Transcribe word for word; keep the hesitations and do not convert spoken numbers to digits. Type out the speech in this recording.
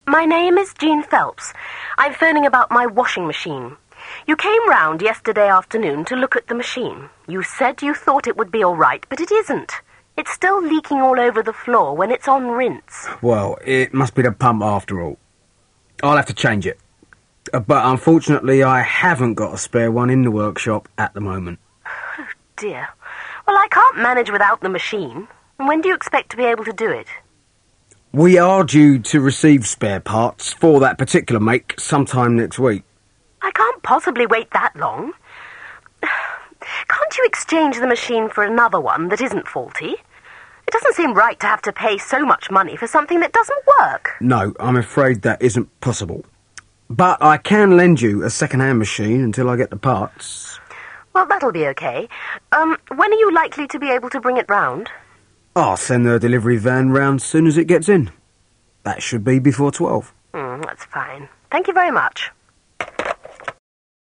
My name is Jean Phelps. I'm phoning about my washing machine. You came round yesterday afternoon to look at the machine. You said you thought it would be all right, but it isn't. It's still leaking all over the floor when it's on rinse. Well, it must be the pump after all. I'll have to change it. Uh, but unfortunately, I haven't got a spare one in the workshop at the moment. Oh, dear. Well, I can't manage without the machine. When do you expect to be able to do it? We are due to receive spare parts for that particular make sometime next week. I can't possibly wait that long. Can't you exchange the machine for another one that isn't faulty? It doesn't seem right to have to pay so much money for something that doesn't work. No, I'm afraid that isn't possible. But I can lend you a second-hand machine until I get the parts. Well, that'll be okay. Um, when are you likely to be able to bring it round? I'll send the delivery van round as soon as it gets in. That should be before twelve. Mm, that's fine. Thank you very much.